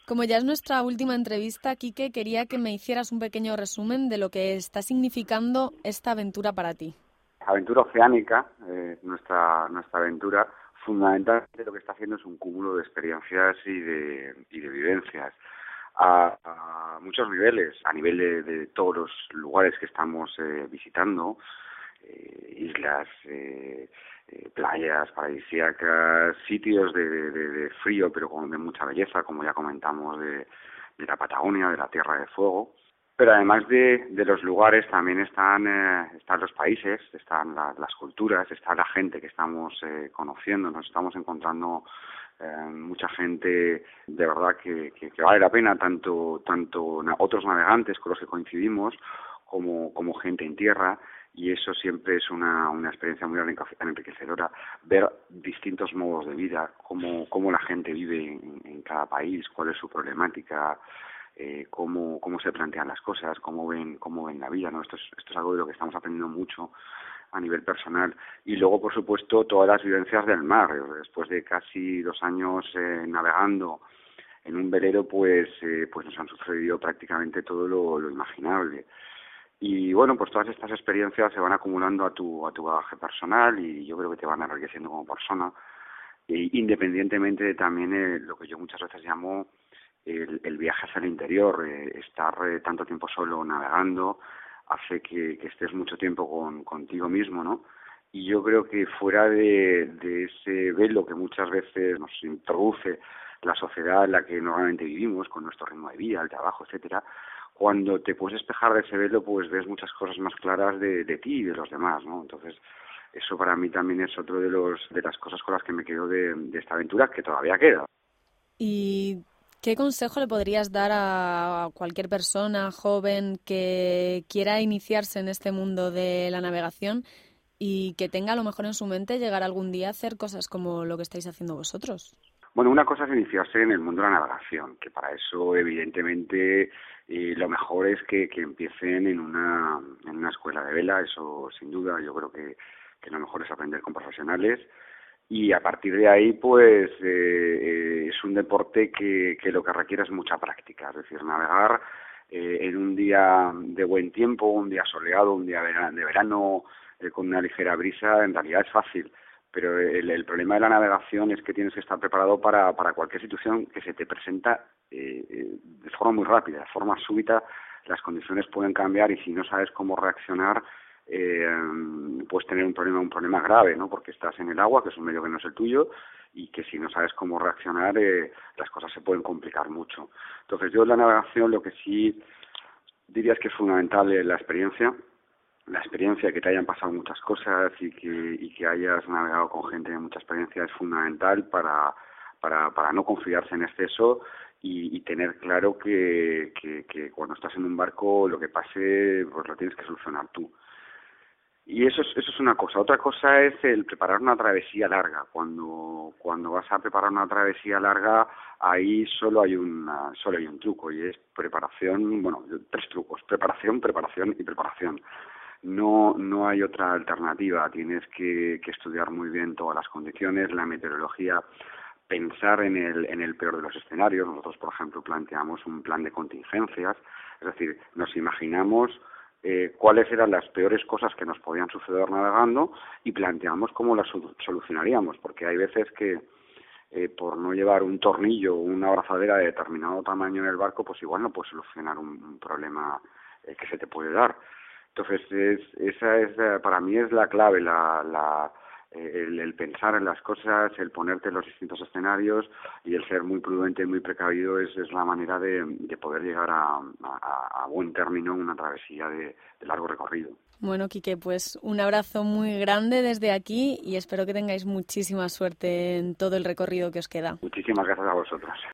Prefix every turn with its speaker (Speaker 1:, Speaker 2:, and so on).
Speaker 1: Como ya es nuestra última entrevista, Quique, quería que me hicieras un pequeño resumen de lo que está significando esta aventura para ti.
Speaker 2: Aventura oceánica, nuestra aventura, fundamentalmente lo que está haciendo es un cúmulo de experiencias y de vivencias a muchos niveles, a nivel de todos los lugares que estamos visitando, islas, playas paradisíacas, sitios de frío pero de mucha belleza, como ya comentamos, de la Patagonia, de la Tierra de Fuego. Pero además de los lugares también están los países, están las culturas, está la gente que estamos conociendo, nos estamos encontrando mucha gente de verdad que vale la pena, tanto otros navegantes con los que coincidimos como gente en tierra, y eso siempre es una experiencia muy enriquecedora, ver distintos modos de vida, cómo la gente vive en cada país, cuál es su problemática, cómo se plantean las cosas, cómo ven la vida, ¿no? Esto es algo de lo que estamos aprendiendo mucho a nivel personal. Y luego, por supuesto, todas las vivencias del mar. Después de casi 2 años navegando en un velero, pues nos han sucedido prácticamente todo lo imaginable. Y bueno, pues todas estas experiencias se van acumulando a tu bagaje personal, y yo creo que te van enriqueciendo como persona, independientemente de también lo que yo muchas veces llamo el viaje hacia el interior. Estar tanto tiempo solo navegando hace que estés mucho tiempo contigo mismo, ¿no? Y yo creo que fuera de ese velo que muchas veces nos introduce la sociedad en la que normalmente vivimos, con nuestro ritmo de vida, el trabajo, etcétera, cuando te puedes despejar de ese velo, pues ves muchas cosas más claras de ti y de los demás, ¿no? Entonces, eso para mí también es otro de las cosas con las que me quedo de esta aventura, que todavía queda.
Speaker 1: ¿Y qué consejo le podrías dar a cualquier persona joven que quiera iniciarse en este mundo de la navegación y que tenga a lo mejor en su mente llegar algún día a hacer cosas como lo que estáis haciendo vosotros?
Speaker 2: Bueno, una cosa es iniciarse en el mundo de la navegación, que para eso evidentemente lo mejor es que empiecen en una escuela de vela, eso sin duda. Yo creo que lo mejor es aprender con profesionales, y a partir de ahí pues es un deporte que lo que requiere es mucha práctica, es decir, navegar en un día de buen tiempo, un día soleado, un día de verano, con una ligera brisa, en realidad es fácil. Pero el problema de la navegación es que tienes que estar preparado para cualquier situación que se te presenta de forma muy rápida, de forma súbita. Las condiciones pueden cambiar, y si no sabes cómo reaccionar, puedes tener un problema grave, ¿no? Porque estás en el agua, que es un medio que no es el tuyo, y que si no sabes cómo reaccionar, las cosas se pueden complicar mucho. Entonces yo en la navegación lo que sí diría es que es fundamental la experiencia, que te hayan pasado muchas cosas y que hayas navegado con gente de mucha experiencia es fundamental para no confiarse en exceso, y tener claro que cuando estás en un barco lo que pase pues lo tienes que solucionar tú. Y eso es una cosa. Otra cosa es el preparar una travesía larga. Cuando vas a preparar una travesía larga, ahí solo hay un truco, y es preparación. Bueno, 3 trucos: preparación, preparación y preparación. No hay otra alternativa. Tienes que estudiar muy bien todas las condiciones, la meteorología, pensar en el peor de los escenarios. Nosotros, por ejemplo, planteamos un plan de contingencias, es decir, nos imaginamos cuáles eran las peores cosas que nos podían suceder navegando, y planteamos cómo las solucionaríamos, porque hay veces que por no llevar un tornillo o una abrazadera de determinado tamaño en el barco, pues igual no puedes solucionar un problema que se te puede dar. Entonces, esa es para mí es la clave, el pensar en las cosas, el ponerte en los distintos escenarios, y el ser muy prudente, muy precavido es la manera de poder llegar a buen término una travesía de largo recorrido.
Speaker 1: Bueno, Quique, pues un abrazo muy grande desde aquí y espero que tengáis muchísima suerte en todo el recorrido que os queda.
Speaker 2: Muchísimas gracias a vosotros.